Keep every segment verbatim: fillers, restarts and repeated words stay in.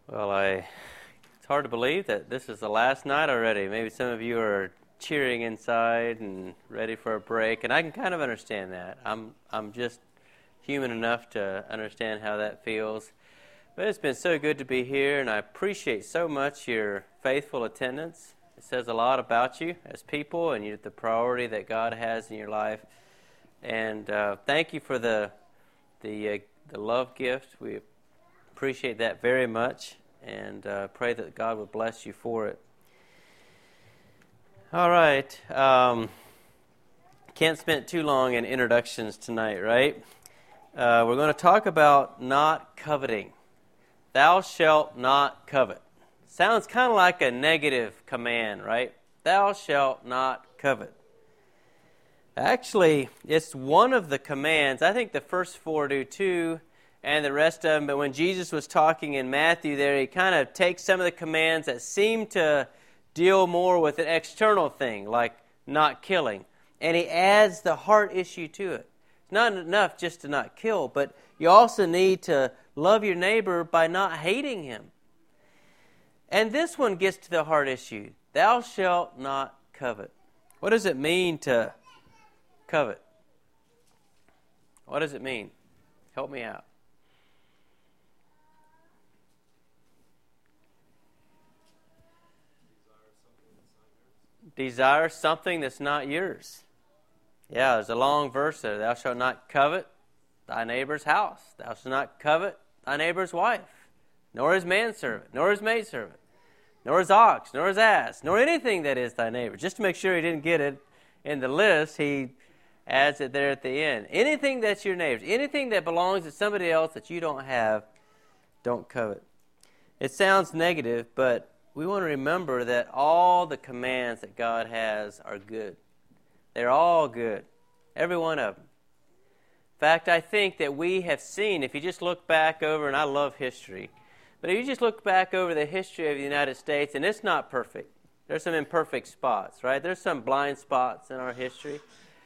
Well, I it's hard to believe that this is the last night already. Maybe some of you are cheering inside and ready for a break, and I can kind of understand that. I'm I'm just human enough to understand how that feels. But it's been so good to be here, and I appreciate so much your faithful attendance. It says a lot about you as people and you, the priority that God has in your life. And uh, thank you for the the uh, the love gift. We appreciate that very much, and uh, pray that God would bless you for it. All right. Um, can't spend too long in introductions tonight, right? Uh, we're going to talk about not coveting. Thou shalt not covet. Sounds kind of like a negative command, right? Thou shalt not covet. Actually, it's one of the commands. I think the first four do too, and the rest of them. But when Jesus was talking in Matthew there, he kind of takes some of the commands that seem to deal more with an external thing, like not killing, and he adds the heart issue to it. It's not enough just to not kill, but you also need to love your neighbor by not hating him. And this one gets to the heart issue. Thou shalt not covet. What does it mean to covet? What does it mean? Help me out. Desire something that's not yours. Yeah, there's a long verse there. Thou shalt not covet thy neighbor's house. Thou shalt not covet thy neighbor's wife, nor his manservant, nor his maidservant, nor his ox, nor his ass, nor anything that is thy neighbor. Just to make sure he didn't get it in the list, he adds it there at the end. Anything that's your neighbor's, anything that belongs to somebody else that you don't have, don't covet. It sounds negative, but we want to remember that all the commands that God has are good. They're all good. Every one of them. In fact, I think that we have seen, if you just look back over, and I love history, but if you just look back over the history of the United States, and it's not perfect. There's some imperfect spots, right? There's some blind spots in our history.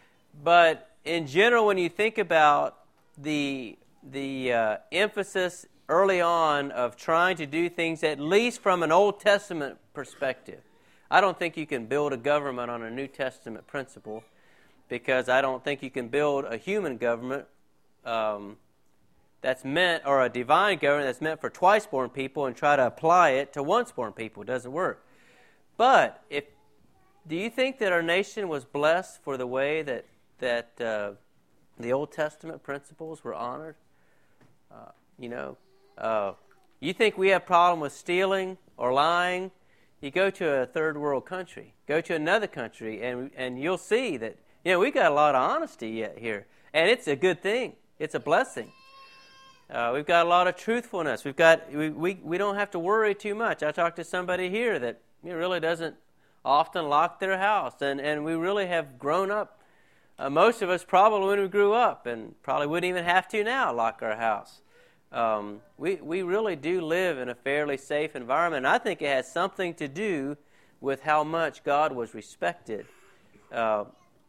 But in general, when you think about the, the uh, emphasis early on of trying to do things at least from an Old Testament perspective. I don't think you can build a government on a New Testament principle, because I don't think you can build a human government um, that's meant, or a divine government that's meant for twice-born people and try to apply it to once-born people. It doesn't work. But if do you think that our nation was blessed for the way that, that uh, the Old Testament principles were honored? Uh, you know, Uh, you think we have a problem with stealing or lying? You go to a third world country, go to another country, and and you'll see that, you know, we got a lot of honesty yet here, and it's a good thing. It's a blessing. Uh, we've got a lot of truthfulness. We've got we, we we don't have to worry too much. I talked to somebody here that, you know, really doesn't often lock their house, and and we really have grown up. Uh, most of us probably when we grew up, and probably wouldn't even have to now lock our house. Um, we, we really do live in a fairly safe environment. And I think it has something to do with how much God was respected uh,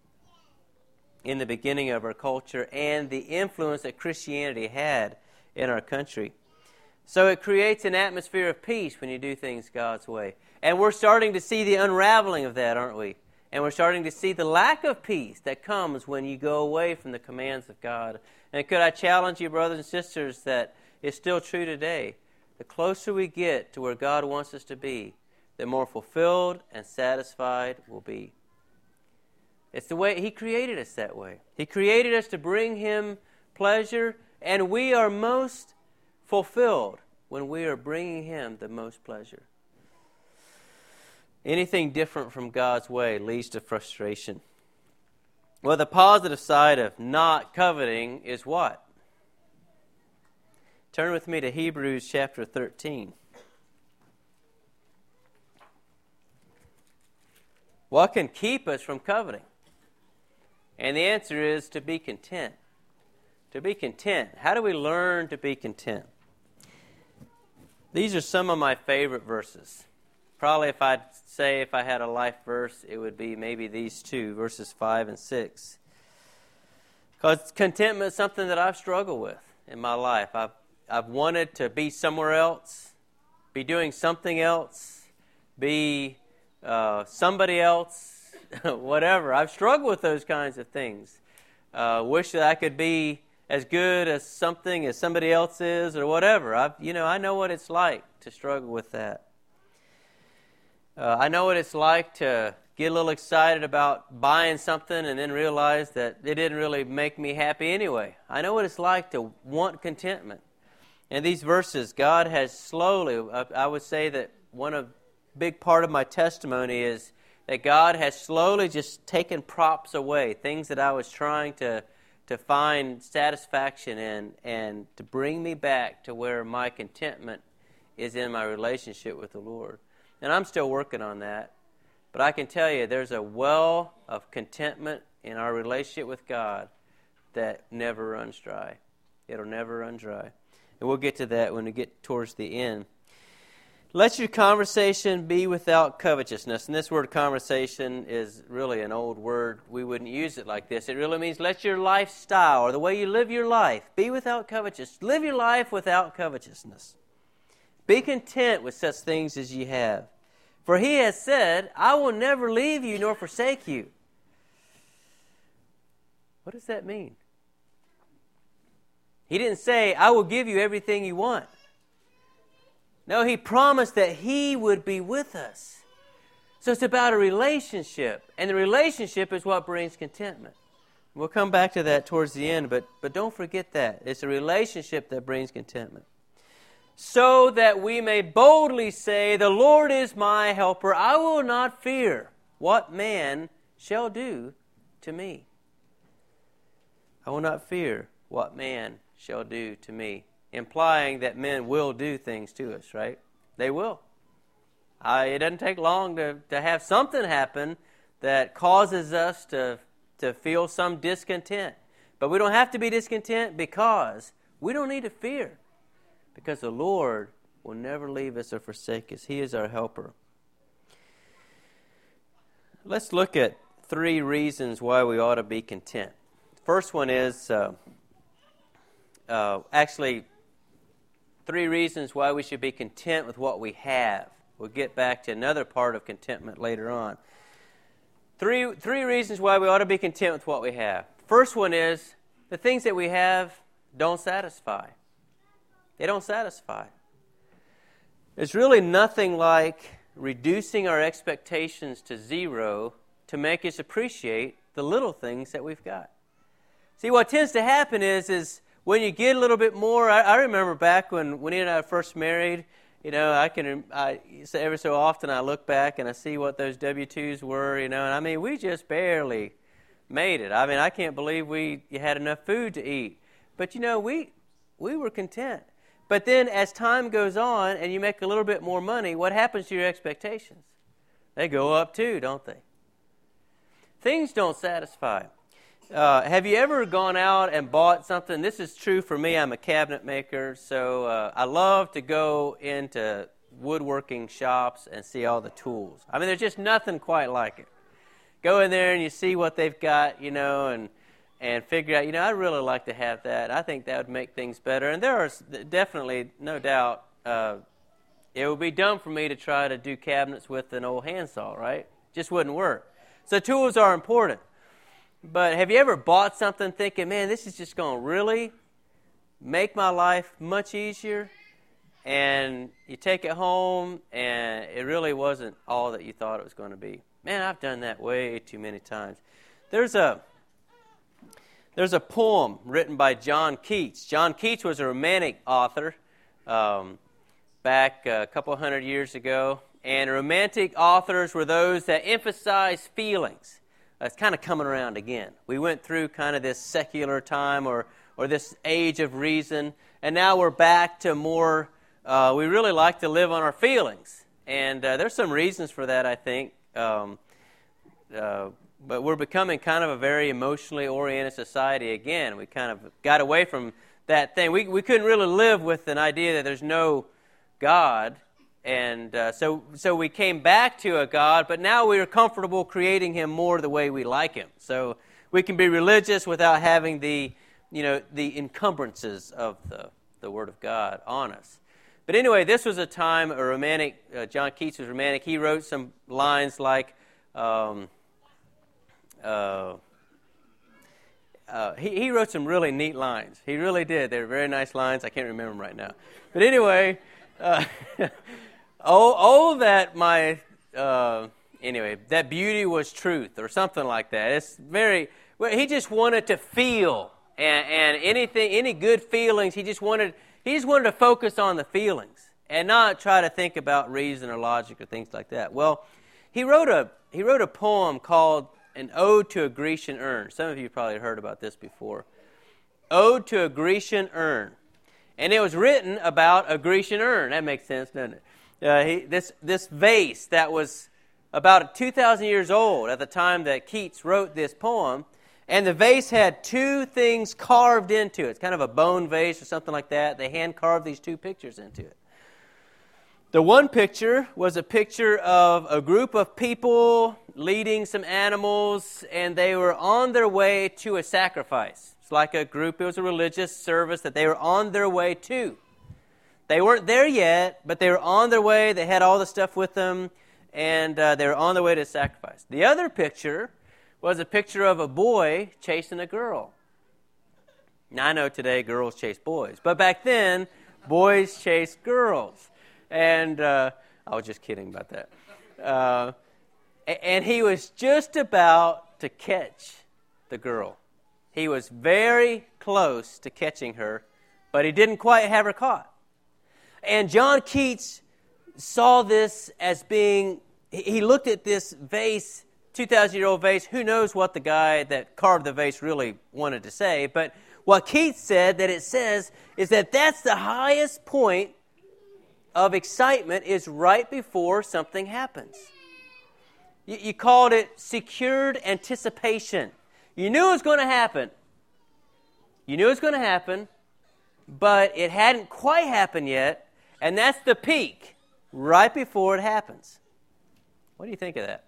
in the beginning of our culture and the influence that Christianity had in our country. So it creates an atmosphere of peace when you do things God's way. And we're starting to see the unraveling of that, aren't we? And we're starting to see the lack of peace that comes when you go away from the commands of God. And could I challenge you, brothers and sisters, that it's still true today. The closer we get to where God wants us to be, the more fulfilled and satisfied we'll be. It's the way He created us that way. He created us to bring Him pleasure, and we are most fulfilled when we are bringing Him the most pleasure. Anything different from God's way leads to frustration. Well, the positive side of not coveting is what? Turn with me to Hebrews chapter thirteen. What can keep us from coveting? And the answer is to be content. To be content. How do we learn to be content? These are some of my favorite verses. Probably if I'd say if I had a life verse, it would be maybe these two, verses five and six. Because contentment is something that I've struggled with in my life. I've I've wanted to be somewhere else, be doing something else, be uh, somebody else, whatever. I've struggled with those kinds of things. Uh, wish that I could be as good as something as somebody else is, or whatever. I've, you know, I know what it's like to struggle with that. Uh, I know what it's like to get a little excited about buying something and then realize that it didn't really make me happy anyway. I know what it's like to want contentment. In these verses, God has slowly, I would say that one of big part of my testimony is that God has slowly just taken props away, things that I was trying to to find satisfaction in, and to bring me back to where my contentment is in my relationship with the Lord. And I'm still working on that. But I can tell you there's a well of contentment in our relationship with God that never runs dry. It'll never run dry. And we'll get to that when we get towards the end. Let your conversation be without covetousness. And this word conversation is really an old word. We wouldn't use it like this. It really means let your lifestyle, or the way you live your life, be without covetousness. Live your life without covetousness. Be content with such things as ye have. For he has said, I will never leave you nor forsake you. What does that mean? He didn't say, I will give you everything you want. No, he promised that he would be with us. So it's about a relationship. And the relationship is what brings contentment. We'll come back to that towards the end, but, but don't forget that. It's a relationship that brings contentment. So that we may boldly say, the Lord is my helper. I will not fear what man shall do to me. I will not fear what man shall do to me. Implying that men will do things to us, right? They will. I, it doesn't take long to, to have something happen that causes us to, to feel some discontent. But we don't have to be discontent because we don't need to fear. Because the Lord will never leave us or forsake us. He is our helper. Let's look at three reasons why we ought to be content. First one is uh, uh, actually... Three reasons why we should be content with what we have. We'll get back to another part of contentment later on. Three, three reasons why we ought to be content with what we have. First one is the things that we have don't satisfy. They don't satisfy. There's really nothing like reducing our expectations to zero to make us appreciate the little things that we've got. See, what tends to happen is, is when you get a little bit more, I, I remember back when Winnie and I first married, you know, I can, I, every so often I look back and I see what those W two's were, you know, and I mean, we just barely made it. I mean, I can't believe we had enough food to eat. But, you know, we we were content. But then as time goes on and you make a little bit more money, what happens to your expectations? They go up too, don't they? Things don't satisfy. Uh, have you ever gone out and bought something? This is true for me. I'm a cabinet maker, so uh, I love to go into woodworking shops and see all the tools. I mean, there's just nothing quite like it. Go in there and you see what they've got, you know, and and figure out, you know, I'd really like to have that. I think that would make things better. And there are definitely, no doubt, uh, it would be dumb for me to try to do cabinets with an old handsaw, right? Just wouldn't work. So tools are important. But have you ever bought something thinking, man, this is just going to really make my life much easier? And you take it home, and it really wasn't all that you thought it was going to be. Man, I've done that way too many times. There's a there's a poem written by John Keats. John Keats was a romantic author um, back a couple hundred years ago. And romantic authors were those that emphasized feelings. It's kind of coming around again. We went through kind of this secular time or or this age of reason, and now we're back to more, uh, we really like to live on our feelings. And uh, there's some reasons for that, I think. Um, uh, but we're becoming kind of a very emotionally oriented society again. We kind of got away from that thing. We we couldn't really live with an idea that there's no God. And uh, so so we came back to a God, but now we are comfortable creating him more the way we like him. So we can be religious without having the, you know, the encumbrances of the, the Word of God on us. But But anyway, this was a time, a romantic, uh, John Keats was romantic. He wrote some lines like, um, uh, uh, he, he wrote some really neat lines. He really did. They were very nice lines. I can't remember them right now. But anyway, uh, oh, oh, that my, uh, anyway, that beauty was truth, or something like that. It's very, well, he just wanted to feel, and, and anything, any good feelings, he just wanted, he just wanted to focus on the feelings and not try to think about reason or logic or things like that. Well, he wrote a he wrote a poem called An Ode to a Grecian Urn. Some of you probably heard about this before. Ode to a Grecian Urn. And it was written about a Grecian urn. That makes sense, doesn't it? Uh, he, this, this vase that was about two thousand years old at the time that Keats wrote this poem. And the vase had two things carved into it. It's kind of a bone vase or something like that. They hand-carved these two pictures into it. The one picture was a picture of a group of people leading some animals, and they were on their way to a sacrifice. It's like a group, it was a religious service that they were on their way to. They weren't there yet, but they were on their way. They had all the stuff with them, and uh, they were on their way to sacrifice. The other picture was a picture of a boy chasing a girl. Now, I know today girls chase boys, but back then, boys chased girls. And uh, I was just kidding about that. Uh, and he was just about to catch the girl. He was very close to catching her, but he didn't quite have her caught. And John Keats saw this as being, he looked at this vase, two thousand year old vase. Who knows what the guy that carved the vase really wanted to say, but what Keats said that it says is that that's the highest point of excitement, is right before something happens. You, you called it secured anticipation. You knew it was going to happen. You knew it was going to happen, but it hadn't quite happened yet, and that's the peak, right before it happens. What do you think of that?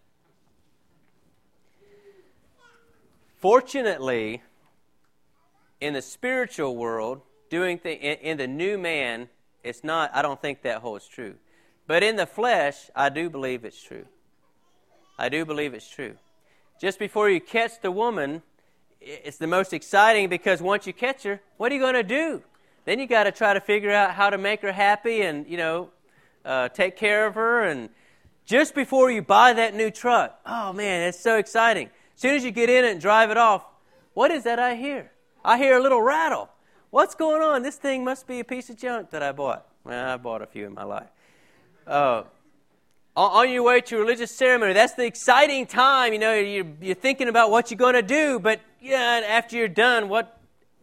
Fortunately, in the spiritual world, doing th- in, in the new man, it's not, I don't think that holds true. But in the flesh, I do believe it's true. I do believe it's true. Just before you catch the woman, it's the most exciting, because once you catch her, what are you going to do? Then you got to try to figure out how to make her happy and, you know, uh, take care of her. And just before you buy that new truck, oh man, it's so exciting. As soon as you get in it and drive it off, what is that I hear? I hear a little rattle. What's going on? This thing must be a piece of junk that I bought. Well, I bought a few in my life. Uh, on your way to a religious ceremony, that's the exciting time. You know, you're, you're thinking about what you're going to do, but yeah, after you're done, what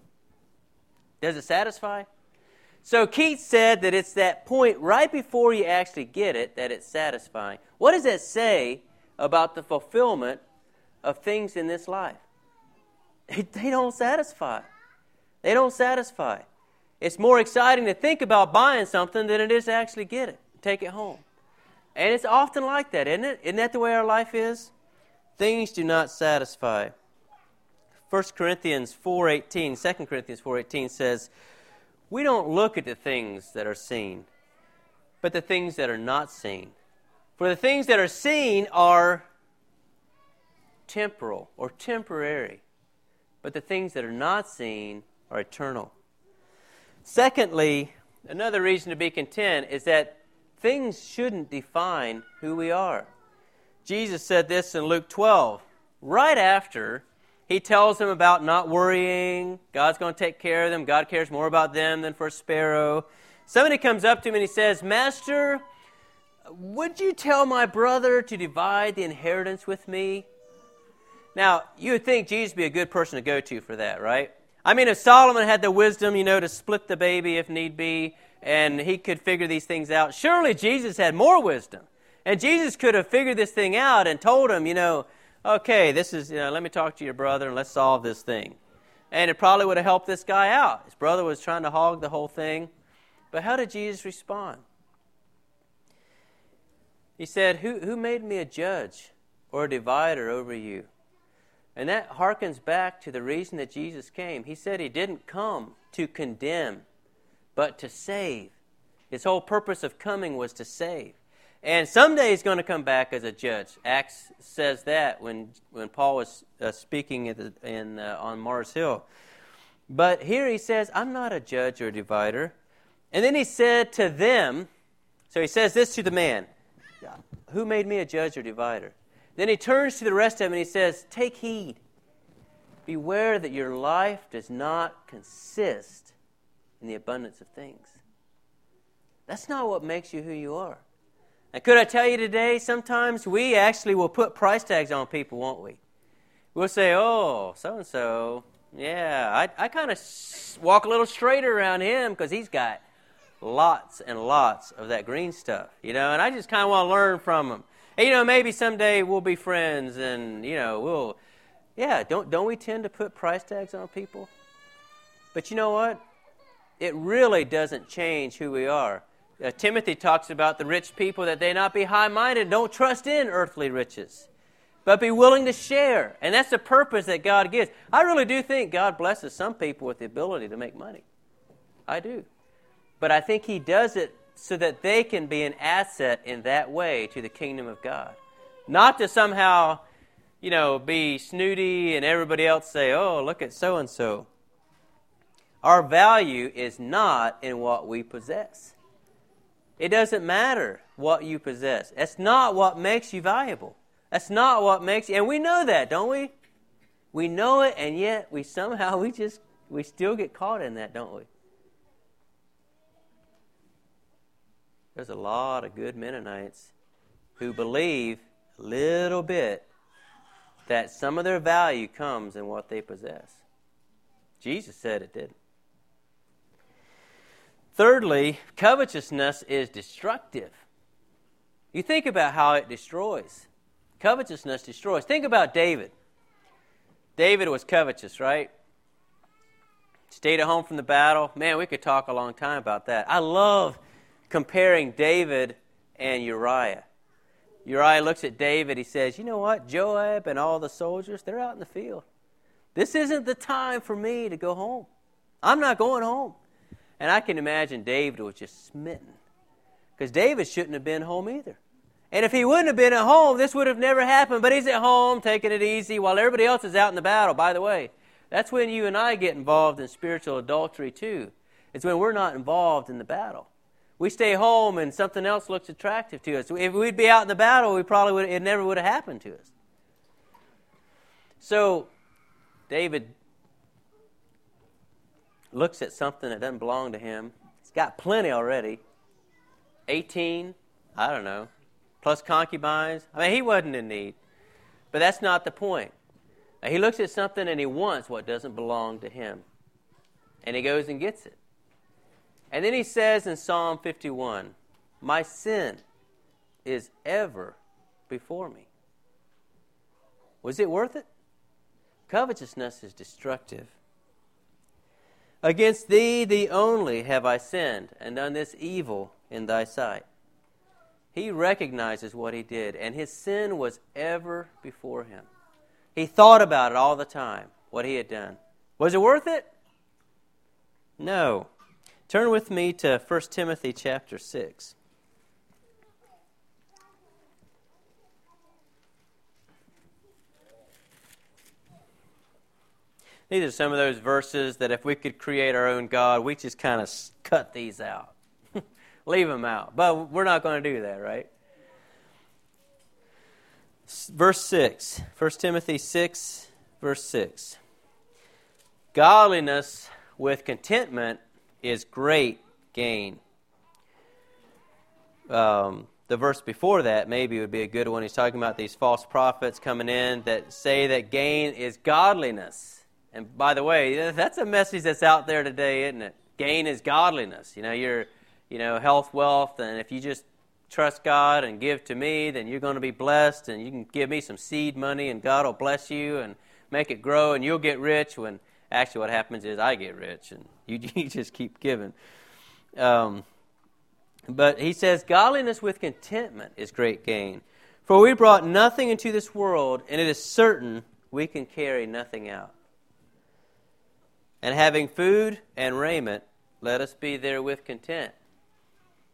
does it satisfy? So Keats said that it's that point right before you actually get it that it's satisfying. What does that say about the fulfillment of things in this life? They don't satisfy. They don't satisfy. It's more exciting to think about buying something than it is to actually get it, take it home. And it's often like that, isn't it? Isn't that the way our life is? Things do not satisfy. First Corinthians four eighteen, Second Corinthians four eighteen says, we don't look at the things that are seen, but the things that are not seen. For the things that are seen are temporal or temporary, but the things that are not seen are eternal. Secondly, another reason to be content is that things shouldn't define who we are. Jesus said this in Luke twelve, right after he tells them about not worrying. God's going to take care of them. God cares more about them than for a sparrow. Somebody comes up to him and he says, Master, would you tell my brother to divide the inheritance with me? Now, you would think Jesus would be a good person to go to for that, right? I mean, if Solomon had the wisdom, you know, to split the baby if need be, and he could figure these things out, surely Jesus had more wisdom. And Jesus could have figured this thing out and told him, you know, okay, this is, you know, let me talk to your brother and let's solve this thing. And it probably would have helped this guy out. His brother was trying to hog the whole thing. But how did Jesus respond? He said, who, who made me a judge or a divider over you? And that harkens back to the reason that Jesus came. He said he didn't come to condemn, but to save. His whole purpose of coming was to save. And someday He's going to come back as a judge. Acts says that when when Paul was uh, speaking at the, in uh, on Mars Hill. But here He says, I'm not a judge or a divider. And then He said to them, so He says this to the man, who made me a judge or divider? Then He turns to the rest of them and He says, take heed. Beware that your life does not consist in the abundance of things. That's not what makes you who you are. And could I tell you today, sometimes we actually will put price tags on people, won't we? We'll say, oh, so-and-so, yeah, I, I kind of walk a little straighter around him because he's got lots and lots of that green stuff, you know, and I just kind of want to learn from him. And, you know, maybe someday we'll be friends and, you know, we'll, yeah, don't, don't we tend to put price tags on people? But you know what? It really doesn't change who we are. Uh, Timothy talks about the rich people that they not be high-minded, don't trust in earthly riches, but be willing to share. And that's the purpose that God gives. I really do think God blesses some people with the ability to make money. I do. But I think He does it so that they can be an asset in that way to the kingdom of God. Not to somehow, you know, be snooty and everybody else say, oh, look at so-and-so. Our value is not in what we possess. It doesn't matter what you possess. That's not what makes you valuable. That's not what makes you, and we know that, don't we? We know it, and yet we somehow, we just, we still get caught in that, don't we? There's a lot of good Mennonites who believe a little bit that some of their value comes in what they possess. Jesus said it didn't. Thirdly, covetousness is destructive. You think about how it destroys. Covetousness destroys. Think about David. David was covetous, right? Stayed at home from the battle. Man, we could talk a long time about that. I love comparing David and Uriah. Uriah looks at David. He says, you know what? Joab and all the soldiers, they're out in the field. This isn't the time for me to go home. I'm not going home. And I can imagine David was just smitten. Because David shouldn't have been home either. And if he wouldn't have been at home, this would have never happened. But he's at home, taking it easy, while everybody else is out in the battle. By the way, that's when you and I get involved in spiritual adultery too. It's when we're not involved in the battle. We stay home and something else looks attractive to us. If we'd be out in the battle, we probably would, it never would have happened to us. So, David looks at something that doesn't belong to him. He's got plenty already. eighteen, I don't know, plus concubines. I mean, he wasn't in need. But that's not the point. Now, he looks at something and he wants what doesn't belong to him. And he goes and gets it. And then he says in Psalm fifty-one, my sin is ever before me. Was it worth it? Covetousness is destructive. Against thee, thee only, have I sinned, and done this evil in thy sight. He recognizes what he did, and his sin was ever before him. He thought about it all the time, what he had done. Was it worth it? No. Turn with me to First Timothy chapter six. These are some of those verses that if we could create our own God, we just kind of cut these out. Leave them out. But we're not going to do that, right? Verse six. First Timothy six, verse six. Godliness with contentment is great gain. Um, the verse before that maybe would be a good one. He's talking about these false prophets coming in that say that gain is godliness. And by the way, that's a message that's out there today, isn't it? Gain is godliness. You know, you're, you know, health, wealth, and if you just trust God and give to me, then you're going to be blessed, and you can give me some seed money, and God will bless you and make it grow, and you'll get rich. When actually what happens is I get rich, and you, you just keep giving. Um, but he says, godliness with contentment is great gain. For we brought nothing into this world, and it is certain we can carry nothing out. And having food and raiment, let us be therewith content.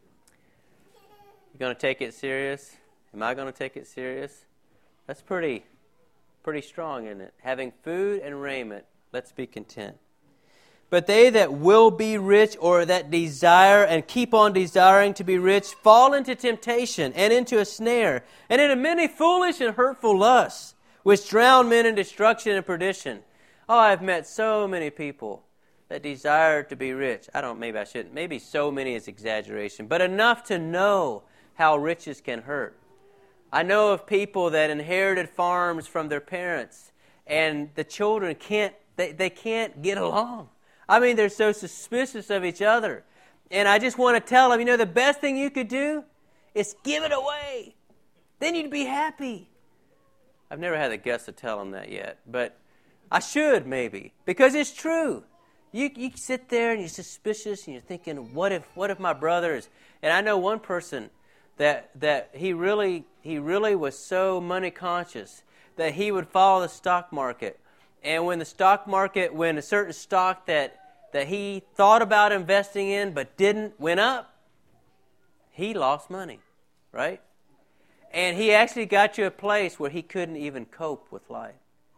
You going to take it serious? Am I going to take it serious? That's pretty, pretty strong, isn't it? Having food and raiment, let's be content. But they that will be rich, or that desire and keep on desiring to be rich, fall into temptation and into a snare, and into many foolish and hurtful lusts, which drown men in destruction and perdition. Oh, I've met so many people that desire to be rich. I don't, maybe I shouldn't. Maybe so many is exaggeration, but enough to know how riches can hurt. I know of people that inherited farms from their parents, and the children can't, they, they can't get along. I mean, they're so suspicious of each other. And I just want to tell them, you know, the best thing you could do is give it away. Then you'd be happy. I've never had the guts to tell them that yet, but I should maybe, because it's true. You you sit there and you're suspicious and you're thinking, what if what if my brother is? And I know one person that that he really he really was so money conscious that he would follow the stock market. And when the stock market, when a certain stock that that he thought about investing in but didn't went up, he lost money, right? And he actually got to a place where he couldn't even cope with life.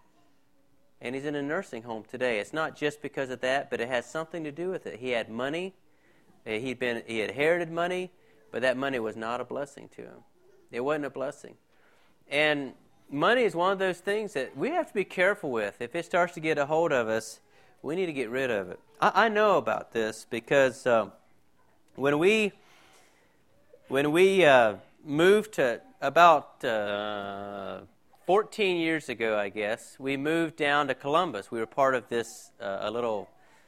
And he's in a nursing home today. It's not just because of that, but it has something to do with it. He had money, he'd been he had inherited money, but that money was not a blessing to him. It wasn't a blessing. And money is one of those things that we have to be careful with. If it starts to get a hold of us, we need to get rid of it. I, I know about this because um, when we when we uh, moved to about uh, fourteen years ago, I guess, we moved down to Columbus. We were part of this uh, a little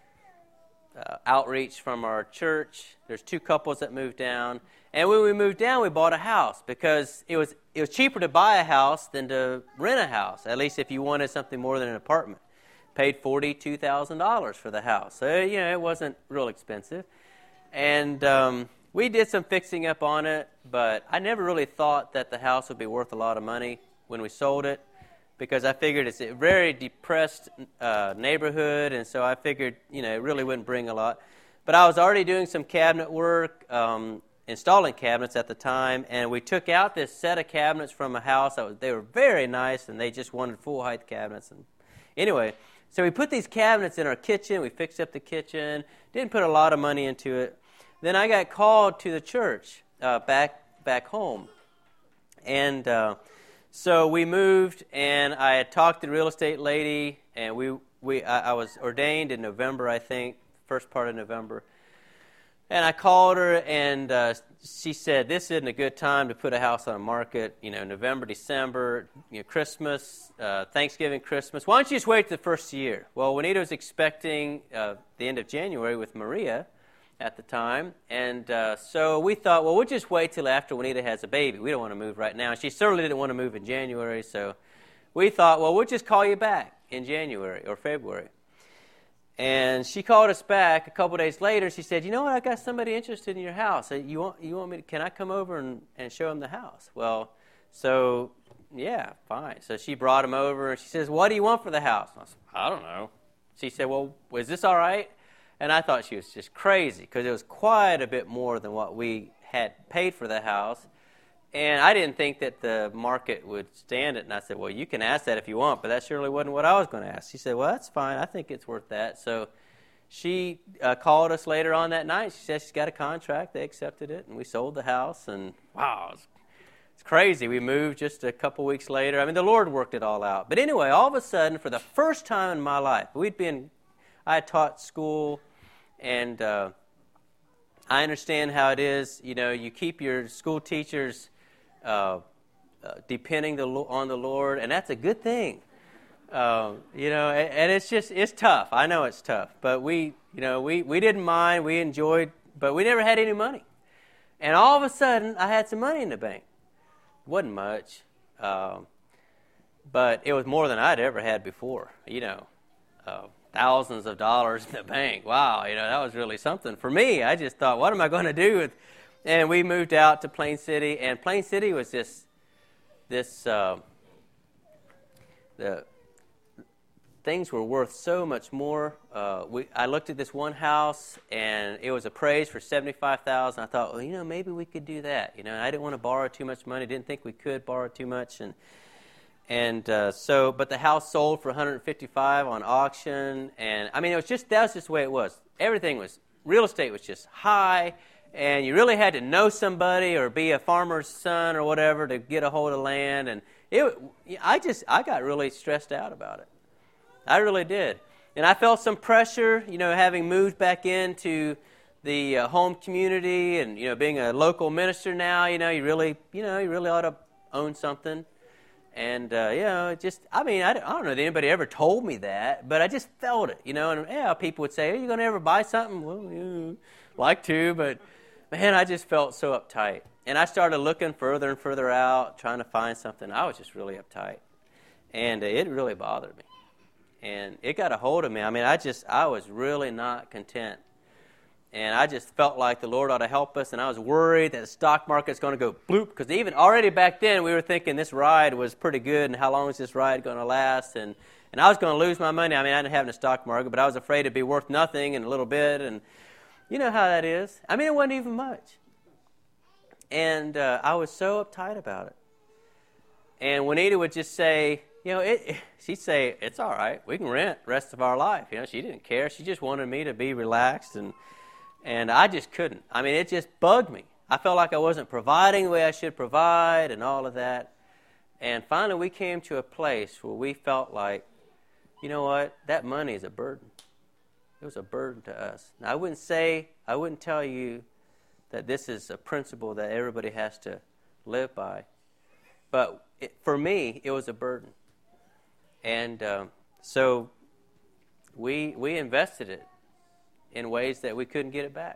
uh, outreach from our church. There's two couples that moved down. And when we moved down, we bought a house because it was it was cheaper to buy a house than to rent a house, at least if you wanted something more than an apartment. Paid forty-two thousand dollars for the house. So, you know, it wasn't real expensive. And um, we did some fixing up on it, but I never really thought that the house would be worth a lot of money when we sold it, because I figured it's a very depressed uh, neighborhood, and so I figured, you know, it really wouldn't bring a lot. But I was already doing some cabinet work, um, installing cabinets at the time, and we took out this set of cabinets from a house. That was, they were very nice, and they just wanted full-height cabinets. And anyway, so we put these cabinets in our kitchen. We fixed up the kitchen. Didn't put a lot of money into it. Then I got called to the church uh, back back home, and uh, so we moved. And I had talked to the real estate lady, and we we I, I was ordained in November, I think, first part of November. And I called her, and uh, she said, this isn't a good time to put a house on the market, you know, November, December, you know, Christmas, uh, Thanksgiving, Christmas. Why don't you just wait till the first year? Well, Juanita was expecting uh, the end of January with Maria at the time, and uh, so we thought, well, we'll just wait till after Juanita has a baby. We don't want to move right now. She certainly didn't want to move in January, so we thought, well, we'll just call you back in January or February. And she called us back a couple days later. She said, you know what, I got somebody interested in your house. You want you want me to, can I come over and, and show them the house? Well, so, yeah, fine. So she brought him over, and she says, what do you want for the house? I said, I don't know. She said, well, is this all right? And I thought she was just crazy because it was quite a bit more than what we had paid for the house. And I didn't think that the market would stand it. And I said, well, you can ask that if you want, but that surely wasn't what I was going to ask. She said, well, that's fine. I think it's worth that. So she uh, called us later on that night. She said she's got a contract. They accepted it, and we sold the house. And, wow, it's, it's crazy. We moved just a couple weeks later. I mean, the Lord worked it all out. But anyway, all of a sudden, for the first time in my life, we'd been, I had taught school, and uh, I understand how it is. You know, you keep your school teachers Uh, uh, depending the, on the Lord, and that's a good thing. Uh, you know, and, and it's just, it's tough. I know it's tough, but we, you know, we, we didn't mind. We enjoyed, but we never had any money. And all of a sudden, I had some money in the bank. It wasn't much, um, but it was more than I'd ever had before, you know, uh, thousands of dollars in the bank. Wow, you know, that was really something. For me, I just thought, what am I going to do with. And we moved out to Plain City, and Plain City was this, this, uh, the, things were worth so much more. Uh, we, I looked at this one house, and it was appraised for seventy-five thousand dollars. I thought, well, you know, maybe we could do that. You know, I didn't want to borrow too much money. Didn't think we could borrow too much, and and uh, so, but the house sold for one hundred fifty-five on auction, and I mean, it was just that was just the way it was. Everything was real estate was just high, and you really had to know somebody or be a farmer's son or whatever to get a hold of land, and it. I just I got really stressed out about it. I really did. And I felt some pressure, you know, having moved back into the uh, home community and, you know, being a local minister now, you know, you really, you know, you really ought to own something. And, uh, you know, it just, I mean, I don't, I don't know that anybody ever told me that, but I just felt it, you know. And, yeah, people would say, are you going to ever buy something? Well, yeah, like to, but, man, I just felt so uptight. And I started looking further and further out, trying to find something. I was just really uptight. And uh, it really bothered me. And it got a hold of me. I mean, I just, I was really not content. And I just felt like the Lord ought to help us. And I was worried that the stock market's going to go bloop. Because even already back then, we were thinking this ride was pretty good. And how long is this ride going to last? And, and I was going to lose my money. I mean, I didn't have a stock market, but I was afraid it'd be worth nothing in a little bit. And you know how that is. I mean, it wasn't even much. And uh, I was so uptight about it. And Juanita would just say, you know, it, she'd say, it's all right. We can rent the rest of our life. You know, she didn't care. She just wanted me to be relaxed, and and I just couldn't. I mean, it just bugged me. I felt like I wasn't providing the way I should provide and all of that. And finally, we came to a place where we felt like, you know what, that money is a burden. It was a burden to us. Now, I wouldn't say, I wouldn't tell you that this is a principle that everybody has to live by. But it, for me, it was a burden. And um, so we we invested it in ways that we couldn't get it back.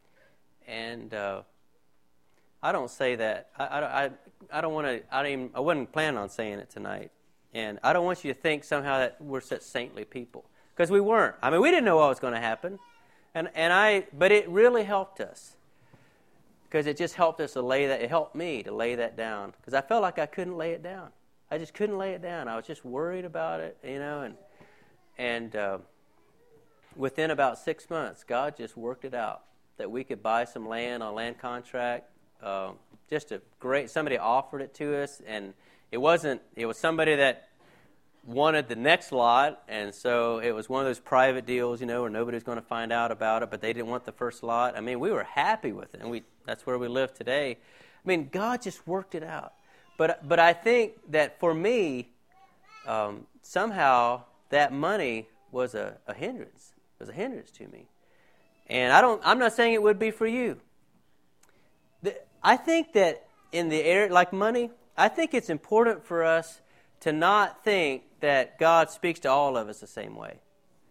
And uh, I don't say that. I I, I, I don't want to. I don't even, I wasn't planning on saying it tonight. And I don't want you to think somehow that we're such saintly people, because we weren't. I mean, we didn't know what was going to happen. And and I. But it really helped us, because it just helped us to lay that. It helped me to lay that down, because I felt like I couldn't lay it down. I just couldn't lay it down. I was just worried about it, you know, and and uh, within about six months, God just worked it out that we could buy some land on land contract. Uh, just a great, somebody offered it to us, and it wasn't, it was somebody that wanted the next lot, and so it was one of those private deals, you know, where nobody's going to find out about it, but they didn't want the first lot. I mean, we were happy with it, and we that's where we live today. I mean, God just worked it out. But but I think that for me, um, somehow that money was a, a hindrance. It was a hindrance to me, and I don't. I'm not saying it would be for you. The, I think that in the area like money, I think it's important for us to not think that God speaks to all of us the same way.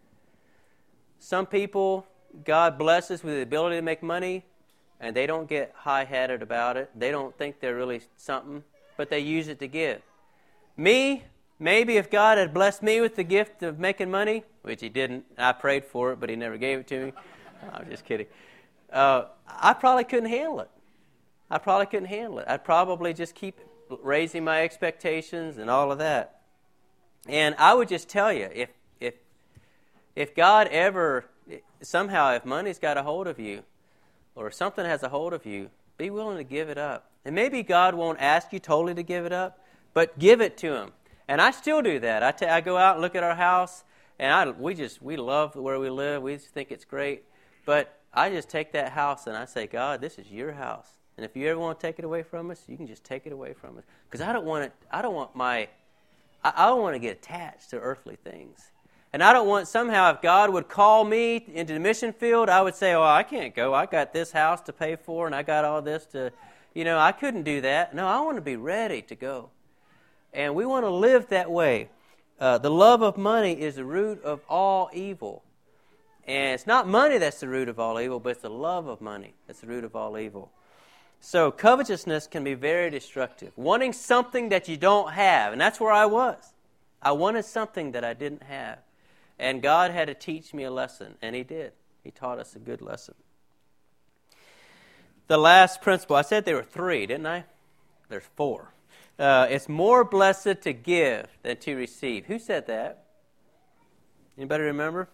Some people, God blesses with the ability to make money, and they don't get high-headed about it. They don't think they're really something, but they use it to give. Me, maybe if God had blessed me with the gift of making money, which He didn't, I prayed for it, but He never gave it to me. I'm just kidding. Uh, I probably couldn't handle it. I probably couldn't handle it. I'd probably just keep raising my expectations and all of that. And I would just tell you, if if if God ever, somehow, if money's got a hold of you, or if something has a hold of you, be willing to give it up. And maybe God won't ask you totally to give it up, but give it to Him. And I still do that. I, t- I go out and look at our house, and I, we just we love where we live. We just think it's great. But I just take that house and I say, God, this is your house. And if you ever want to take it away from us, you can just take it away from us. Because I don't want it. I don't want my. I, I don't want to get attached to earthly things. And I don't want somehow, if God would call me into the mission field, I would say, oh, I can't go. I got this house to pay for, and I got all this to, you know, I couldn't do that. No, I want to be ready to go. And we want to live that way. Uh, the love of money is the root of all evil. And it's not money that's the root of all evil, but it's the love of money that's the root of all evil. So covetousness can be very destructive. Wanting something that you don't have, and that's where I was. I wanted something that I didn't have. And God had to teach me a lesson, and He did. He taught us a good lesson. The last principle, I said there were three, didn't I? There's four. Uh, it's more blessed to give than to receive. Who said that? Anybody remember?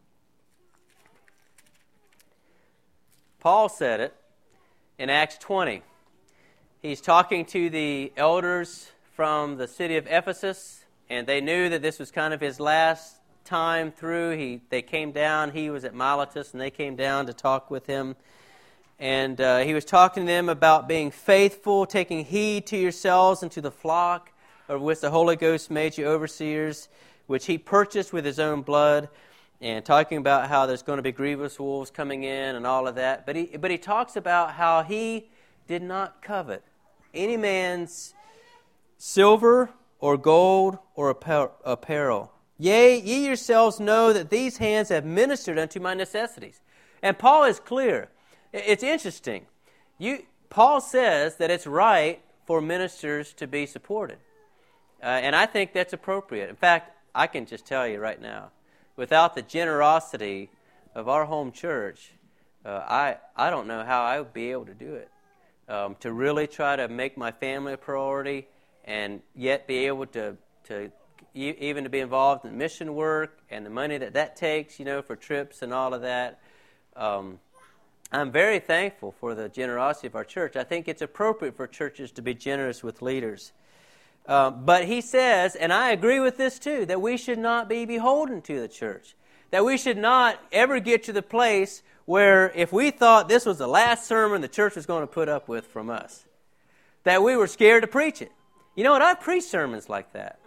Paul said it in Acts twenty. He's talking to the elders from the city of Ephesus, and they knew that this was kind of his last time through. He They came down. He was at Miletus, and they came down to talk with him. And uh, he was talking to them about being faithful, taking heed to yourselves and to the flock of which the Holy Ghost made you overseers, which he purchased with his own blood, and talking about how there's going to be grievous wolves coming in and all of that. But he, but he talks about how he did not covet any man's silver or gold or apparel. Yea, ye yourselves know that these hands have ministered unto my necessities. And Paul is clear. It's interesting. You, Paul says that it's right for ministers to be supported. Uh, and I think that's appropriate. In fact, I can just tell you right now, without the generosity of our home church, uh, I, I don't know how I would be able to do it. Um, to really try to make my family a priority and yet be able to, to e- even to be involved in mission work and the money that that takes, you know, for trips and all of that. Um, I'm very thankful for the generosity of our church. I think it's appropriate for churches to be generous with leaders. Uh, but he says, and I agree with this too, that we should not be beholden to the church. That we should not ever get to the place where if we thought this was the last sermon the church was going to put up with from us, that we were scared to preach it. You know what? I've preached sermons like that.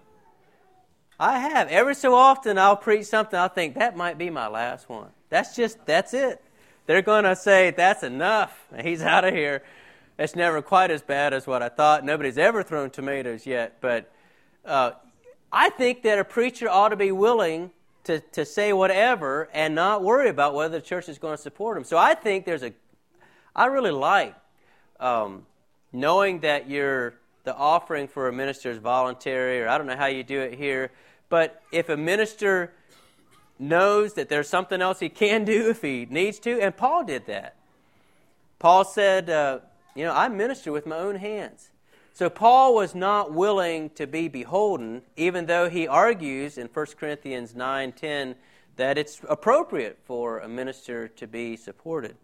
I have. Every so often I'll preach something, I'll think, that might be my last one. That's just, that's it. They're going to say, that's enough. He's out of here. It's never quite as bad as what I thought. Nobody's ever thrown tomatoes yet. But uh, I think that a preacher ought to be willing to, to say whatever and not worry about whether the church is going to support him. So I think there's a, I really like um, knowing that you're, the offering for a minister is voluntary, or I don't know how you do it here, but if a minister knows that there's something else he can do if he needs to, and Paul did that. Paul said, uh, you know, I minister with my own hands. So Paul was not willing to be beholden, even though he argues in First Corinthians nine ten that it's appropriate for a minister to be supported.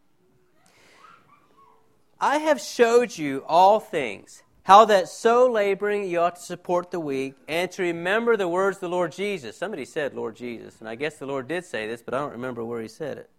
I have showed you all things, how that so laboring you ought to support the weak, and to remember the words of the Lord Jesus. Somebody said Lord Jesus, and I guess the Lord did say this, but I don't remember where he said it.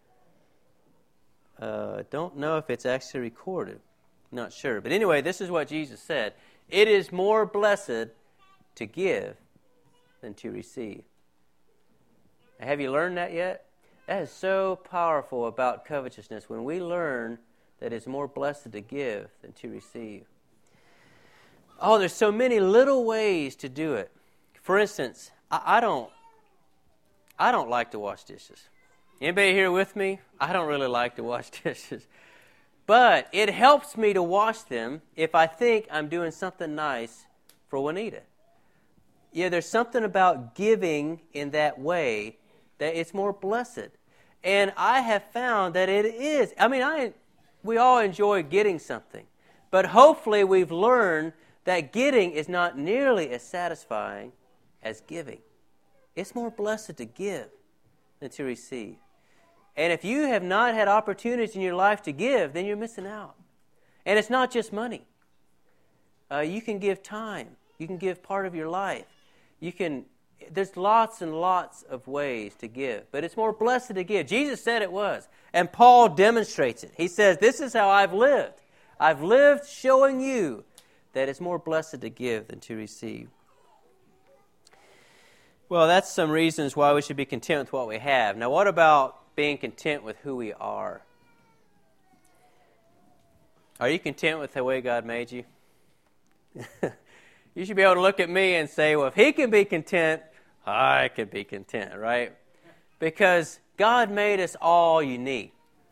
I uh, don't know if it's actually recorded. Not sure. But anyway, this is what Jesus said. It is more blessed to give than to receive. Now, have you learned that yet? That is so powerful about covetousness, when we learn that it's more blessed to give than to receive. Oh, there's so many little ways to do it. For instance, I, I don't I don't like to wash dishes. Anybody here with me? I don't really like to wash dishes. But it helps me to wash them if I think I'm doing something nice for Juanita. Yeah, there's something about giving in that way that it's more blessed. And I have found that it is. I mean, I we all enjoy getting something. But hopefully we've learned that getting is not nearly as satisfying as giving. It's more blessed to give than to receive. And if you have not had opportunities in your life to give, then you're missing out. And it's not just money. Uh, you can give time. You can give part of your life. You can. There's lots and lots of ways to give. But it's more blessed to give. Jesus said it was. And Paul demonstrates it. He says, this is how I've lived. I've lived showing you that it's more blessed to give than to receive. Well, that's some reasons why we should be content with what we have. Now, what about being content with who we are? Are you content with the way God made you? You should be able to look at me and say, well, if he can be content, I can be content, right? Because God made us all unique.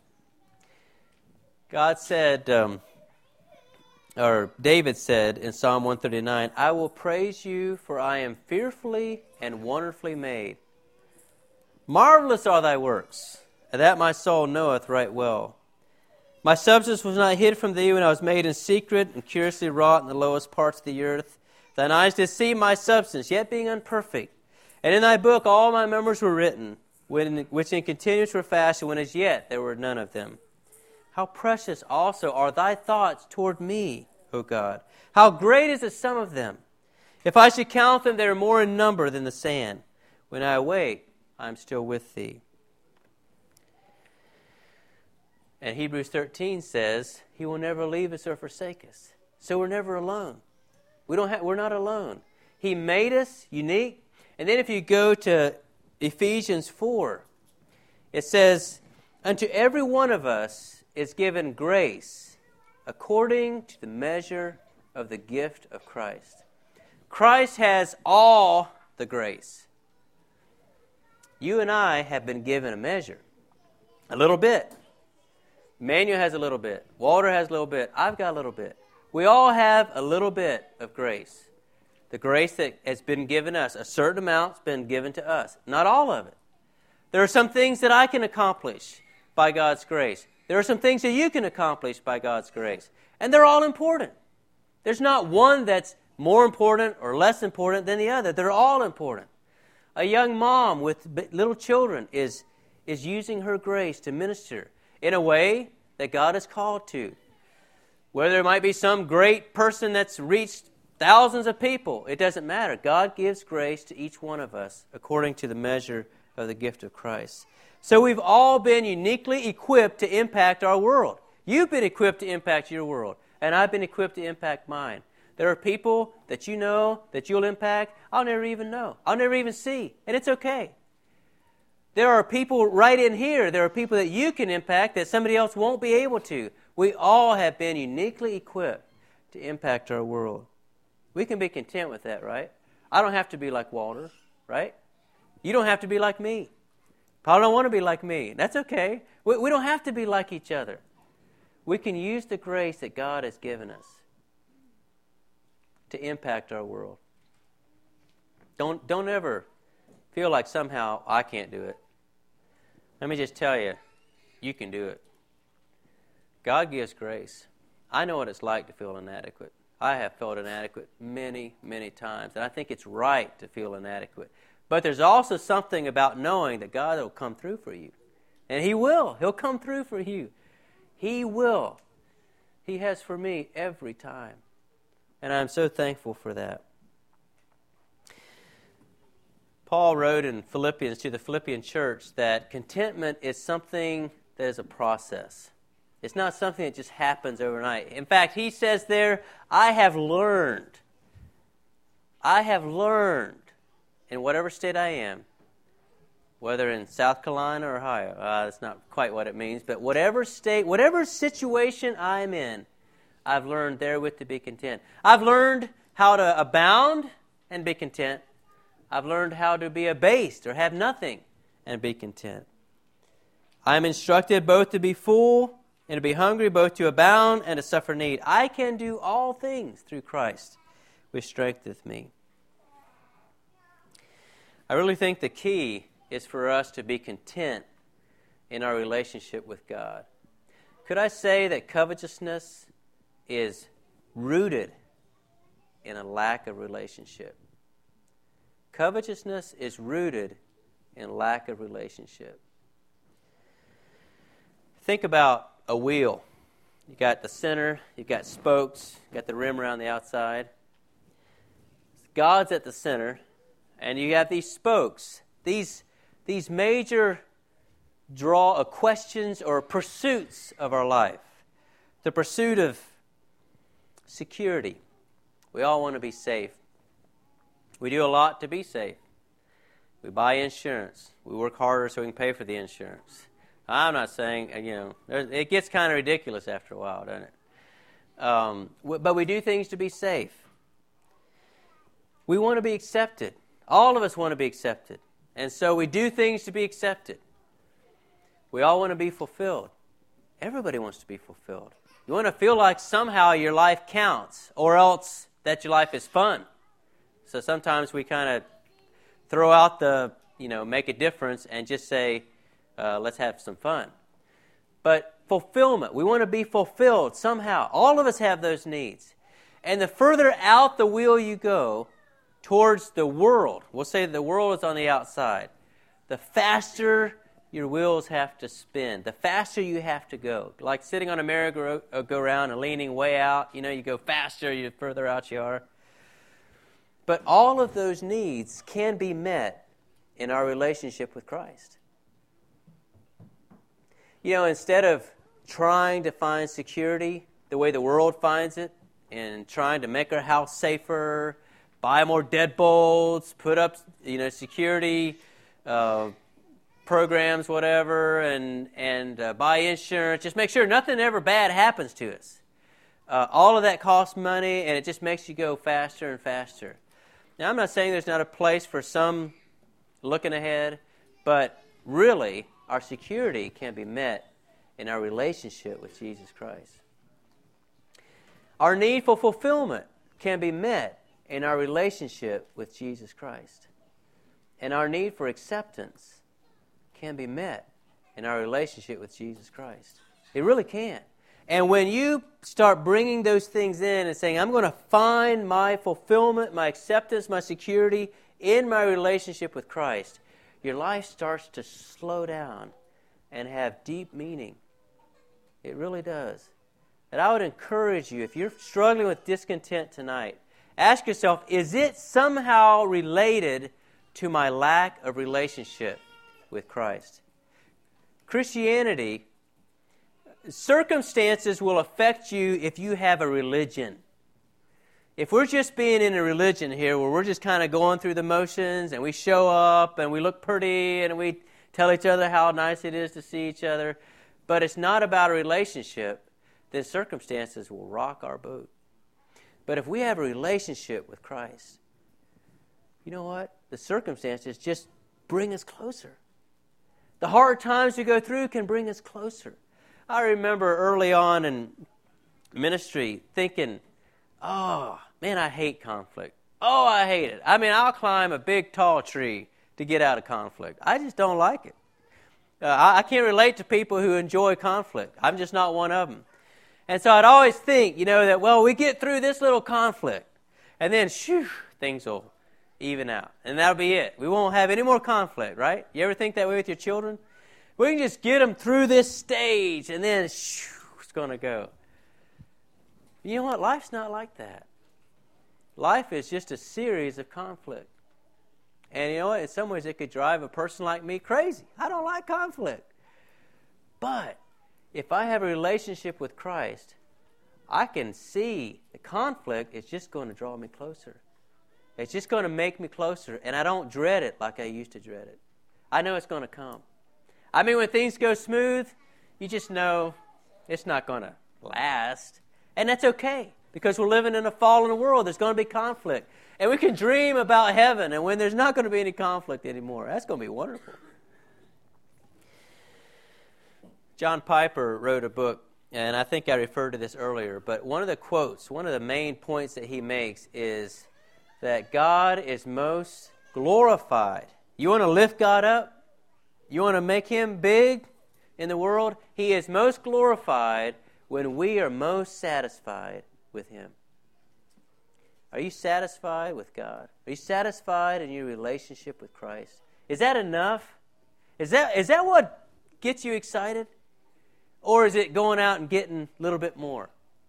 God said, um, or David said in Psalm one thirty-nine, I will praise you, for I am fearfully and wonderfully made. Marvelous are thy works, and that my soul knoweth right well. My substance was not hid from thee when I was made in secret and curiously wrought in the lowest parts of the earth. Thine eyes did see my substance, yet being unperfect. And in thy book all my members were written, when, which in continuance were fashioned, when as yet there were none of them. How precious also are thy thoughts toward me, O God. How great is the sum of them. If I should count them, they are more in number than the sand. When I awake, I am still with thee. And Hebrews thirteen says, He will never leave us or forsake us. So we're never alone. We don't have, we're not alone. He made us unique. And then if you go to Ephesians four, it says, unto every one of us is given grace according to the measure of the gift of Christ. Christ has all the grace. You and I have been given a measure, a little bit. Manuel has a little bit. Walter has a little bit. I've got a little bit. We all have a little bit of grace. The grace that has been given us, a certain amount's been given to us. Not all of it. There are some things that I can accomplish by God's grace. There are some things that you can accomplish by God's grace. And they're all important. There's not one that's more important or less important than the other. They're all important. A young mom with little children is, is using her grace to minister in a way that God has called to. Whether there might be some great person that's reached thousands of people, it doesn't matter. God gives grace to each one of us according to the measure of the gift of Christ. So we've all been uniquely equipped to impact our world. You've been equipped to impact your world, and I've been equipped to impact mine. There are people that you know that you'll impact I'll never even know. I'll never even see, and it's okay. There are people right in here, there are people that you can impact that somebody else won't be able to. We all have been uniquely equipped to impact our world. We can be content with that, right? I don't have to be like Walter, right? You don't have to be like me. Probably don't want to be like me. That's okay. We, we don't have to be like each other. We can use the grace that God has given us to impact our world. Don't, don't ever feel like somehow I can't do it. Let me just tell you, you can do it. God gives grace. I know what it's like to feel inadequate. I have felt inadequate many, many times, and I think it's right to feel inadequate. But there's also something about knowing that God will come through for you. And He will. He'll come through for you. He will. He has for me every time. And I'm so thankful for that. Paul wrote in Philippians to the Philippian church that contentment is something that is a process. It's not something that just happens overnight. In fact, he says there, I have learned. I have learned in whatever state I am, whether in South Carolina or Ohio. Uh, that's not quite what it means, but whatever state, whatever situation I'm in, I've learned therewith to be content. I've learned how to abound and be content. I've learned how to be abased or have nothing and be content. I am instructed both to be full and to be hungry, both to abound and to suffer need. I can do all things through Christ, which strengtheneth me. I really think the key is for us to be content in our relationship with God. Could I say that covetousness is rooted in a lack of relationship? Covetousness is rooted in lack of relationship. Think about a wheel. You got the center, you got spokes, you got the rim around the outside. God's at the center, and you have these spokes, these, these major draw of questions or pursuits of our life. The pursuit of security. We all want to be safe. We do a lot to be safe. We buy insurance. We work harder so we can pay for the insurance. I'm not saying, you know, it gets kind of ridiculous after a while, doesn't it? Um, but we do things to be safe. We want to be accepted. All of us want to be accepted. And so we do things to be accepted. We all want to be fulfilled. Everybody wants to be fulfilled. You want to feel like somehow your life counts, or else that your life is fun. So sometimes we kind of throw out the, you know, make a difference and just say, uh, let's have some fun. But fulfillment, we want to be fulfilled somehow. All of us have those needs. And the further out the wheel you go, towards the world, we'll say the world is on the outside, the faster your wheels have to spin, the faster you have to go. Like sitting on a merry-go-round and leaning way out, you know, you go faster, the further out you are. But all of those needs can be met in our relationship with Christ. You know, instead of trying to find security the way the world finds it, and trying to make our house safer, buy more deadbolts, put up, you know, security uh, programs, whatever, and and uh, buy insurance. Just make sure nothing ever bad happens to us. Uh, all of that costs money, and it just makes you go faster and faster. Now, I'm not saying there's not a place for some looking ahead, but really, our security can be met in our relationship with Jesus Christ. Our need for fulfillment can be met in our relationship with Jesus Christ. And our need for acceptance can be met in our relationship with Jesus Christ. It really can. And when you start bringing those things in and saying, I'm going to find my fulfillment, my acceptance, my security in my relationship with Christ, your life starts to slow down and have deep meaning. It really does. And I would encourage you, if you're struggling with discontent tonight, ask yourself, is it somehow related to my lack of relationship with Christ? Christianity, circumstances will affect you if you have a religion. If we're just being in a religion here where we're just kind of going through the motions and we show up and we look pretty and we tell each other how nice it is to see each other, but it's not about a relationship, then circumstances will rock our boat. But if we have a relationship with Christ, you know what? The circumstances just bring us closer. The hard times we go through can bring us closer. I remember early on in ministry thinking, oh, man, I hate conflict. Oh, I hate it. I mean, I'll climb a big, tall tree to get out of conflict. I just don't like it. Uh, I, I can't relate to people who enjoy conflict. I'm just not one of them. And so I'd always think, you know, that, well, we get through this little conflict, and then, shoo, things will even out. And that'll be it. We won't have any more conflict, right? You ever think that way with your children? We can just get them through this stage, and then, shoo, it's going to go. You know what? Life's not like that. Life is just a series of conflict. And you know what? In some ways, it could drive a person like me crazy. I don't like conflict. But if I have a relationship with Christ, I can see the conflict is just going to draw me closer. It's just going to make me closer, and I don't dread it like I used to dread it. I know it's going to come. I mean, when things go smooth, you just know it's not going to last. And that's okay, because we're living in a fallen world. There's going to be conflict. And we can dream about heaven, and when there's not going to be any conflict anymore, that's going to be wonderful. John Piper wrote a book, and I think I referred to this earlier, but one of the quotes, one of the main points that he makes is that God is most glorified. You want to lift God up? You want to make Him big in the world? He is most glorified when we are most satisfied with Him. Are you satisfied with God? Are you satisfied in your relationship with Christ? Is that enough? Is that is that what gets you excited? Or is it going out and getting a little bit more?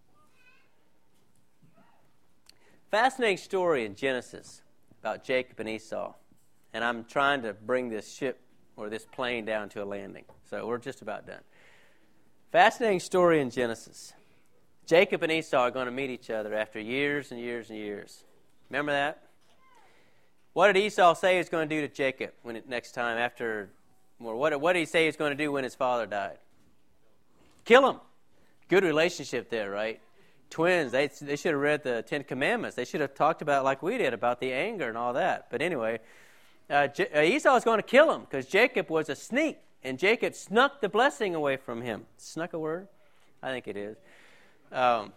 Fascinating story in Genesis about Jacob and Esau. And I'm trying to bring this ship or this plane down to a landing. So we're just about done. Fascinating story in Genesis. Jacob and Esau are going to meet each other after years and years and years. Remember that? What did Esau say he was going to do to Jacob when it, next time after, or what, what did he say he was going to do when his father died? Kill him. Good relationship there, right? Twins, they they should have read the Ten Commandments. They should have talked about, like we did, about the anger and all that. But anyway, uh, J- Esau was going to kill him because Jacob was a sneak. And Jacob snuck the blessing away from him. Snuck a word? I think it is. Um,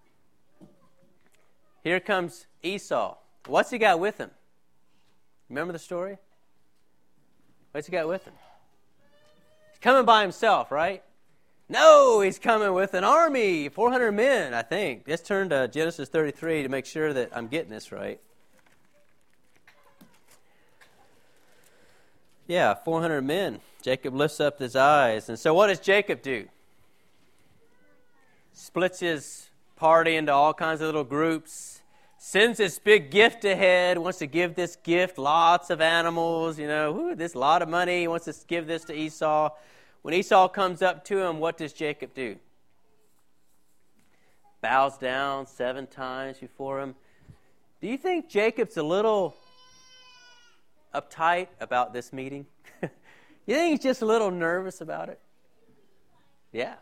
here comes Esau. What's he got with him? Remember the story? What's he got with him? He's coming by himself, right? No, he's coming with an army, four hundred men, I think. Let's turn to Genesis thirty-three to make sure that I'm getting this right. Yeah, four hundred men. Jacob lifts up his eyes. And so what does Jacob do? Splits his party into all kinds of little groups. Sends this big gift ahead. Wants to give this gift. Lots of animals. You know, whoo, this lot of money. He wants to give this to Esau. When Esau comes up to him, what does Jacob do? Bows down seven times before him. Do you think Jacob's a little uptight about this meeting? You think he's just a little nervous about it? Yeah.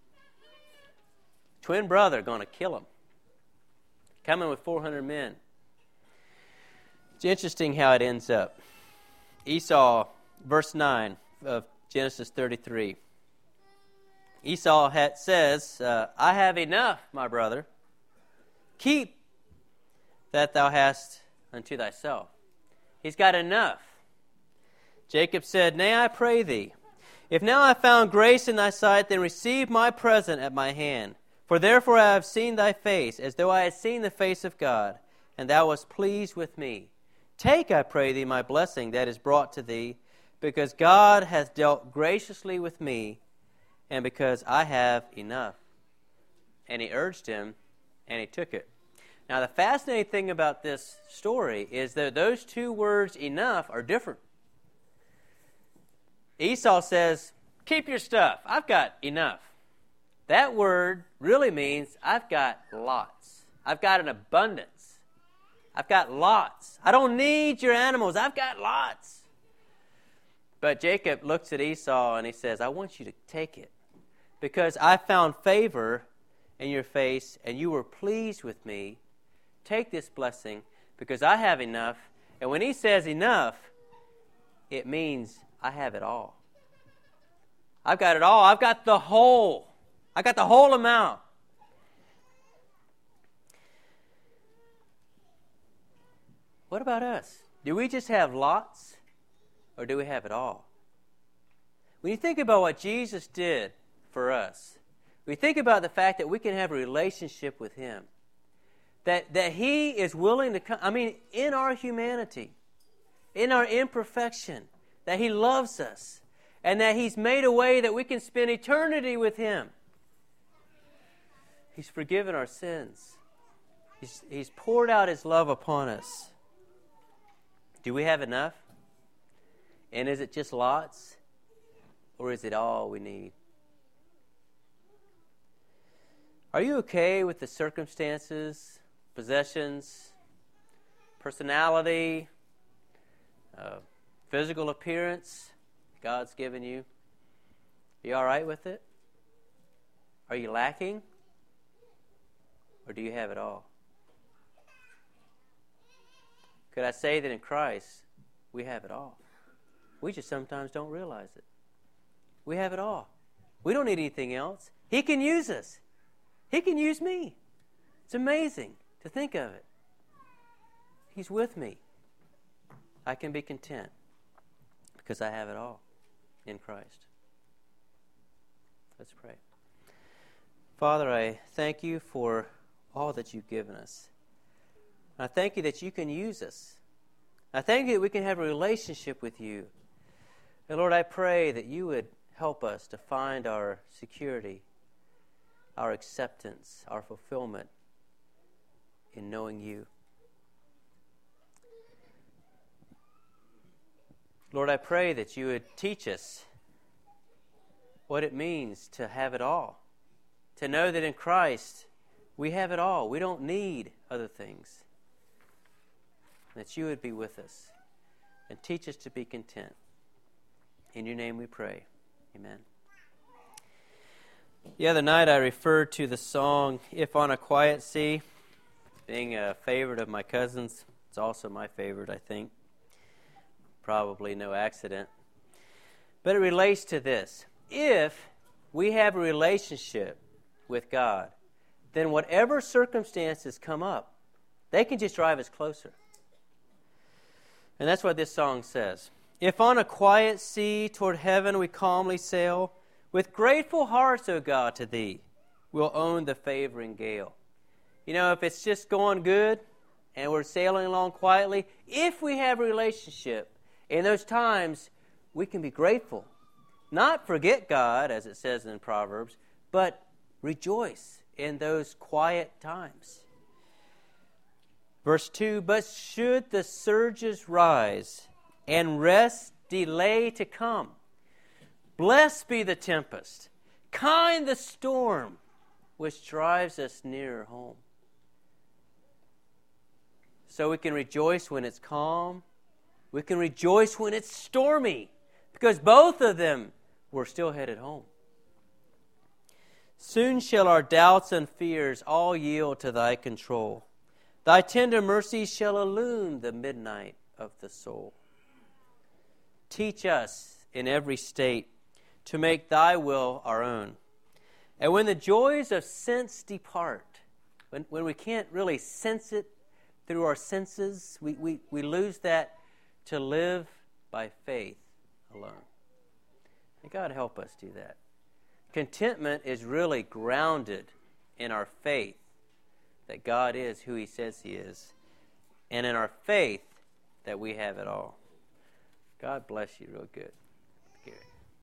Twin brother going to kill him. Coming with four hundred men. It's interesting how it ends up. Esau, verse nine of Genesis thirty-three. Esau had, says, uh, I have enough, my brother. Keep that thou hast unto thyself. He's got enough. Jacob said, Nay, I pray thee, if now I found grace in thy sight, then receive my present at my hand. For therefore I have seen thy face, as though I had seen the face of God, and thou wast pleased with me. Take, I pray thee, my blessing that is brought to thee, because God hath dealt graciously with me, and because I have enough. And he urged him, and he took it. Now, the fascinating thing about this story is that those two words, enough, are different. Esau says, keep your stuff. I've got enough. That word really means I've got lots. I've got an abundance. I've got lots. I don't need your animals. I've got lots. But Jacob looks at Esau and he says, I want you to take it because I found favor in your face and you were pleased with me. Take this blessing because I have enough. And when he says enough, it means I have it all. I've got it all. I've got the whole. I got the whole amount. What about us? Do we just have lots or do we have it all? When you think about what Jesus did for us, we think about the fact that we can have a relationship with Him. That, that He is willing to come, I mean, in our humanity, in our imperfection, that He loves us, and that He's made a way that we can spend eternity with Him. He's forgiven our sins. He's, he's poured out His love upon us. Do we have enough? And is it just lots? Or is it all we need? Are you okay with the circumstances, possessions, personality, uh, physical appearance God's given you? Are you all right with it? Are you lacking? Or do you have it all? Could I say that in Christ, we have it all? We just sometimes don't realize it. We have it all. We don't need anything else. He can use us. He can use me. It's amazing to think of it. He's with me. I can be content because I have it all in Christ. Let's pray. Father, I thank you for all that you've given us. I thank you that you can use us. I thank you that we can have a relationship with you. And Lord, I pray that you would help us to find our security, our acceptance, our fulfillment in knowing you. Lord, I pray that you would teach us what it means to have it all, to know that in Christ we have it all. We don't need other things. That you would be with us and teach us to be content. In your name we pray. Amen. The other night I referred to the song, If on a Quiet Sea, being a favorite of my cousin's. It's also my favorite, I think. Probably no accident. But it relates to this. If we have a relationship with God, then whatever circumstances come up, they can just drive us closer. And that's what this song says. If on a quiet sea toward heaven we calmly sail, with grateful hearts, O God, to Thee, we'll own the favoring gale. You know, if it's just going good and we're sailing along quietly, if we have a relationship, in those times we can be grateful. Not forget God, as it says in Proverbs, but rejoice in those quiet times. Verse two, but should the surges rise and rest delay to come, blessed be the tempest, kind the storm, which drives us nearer home. So we can rejoice when it's calm. We can rejoice when it's stormy, because both of them were still headed home. Soon shall our doubts and fears all yield to thy control. Thy tender mercies shall illume the midnight of the soul. Teach us in every state to make thy will our own. And when the joys of sense depart, when, when we can't really sense it through our senses, we, we, we lose that to live by faith alone. May God help us do that. Contentment is really grounded in our faith that God is who He says He is, and in our faith that we have it all. God bless you real good, Gary.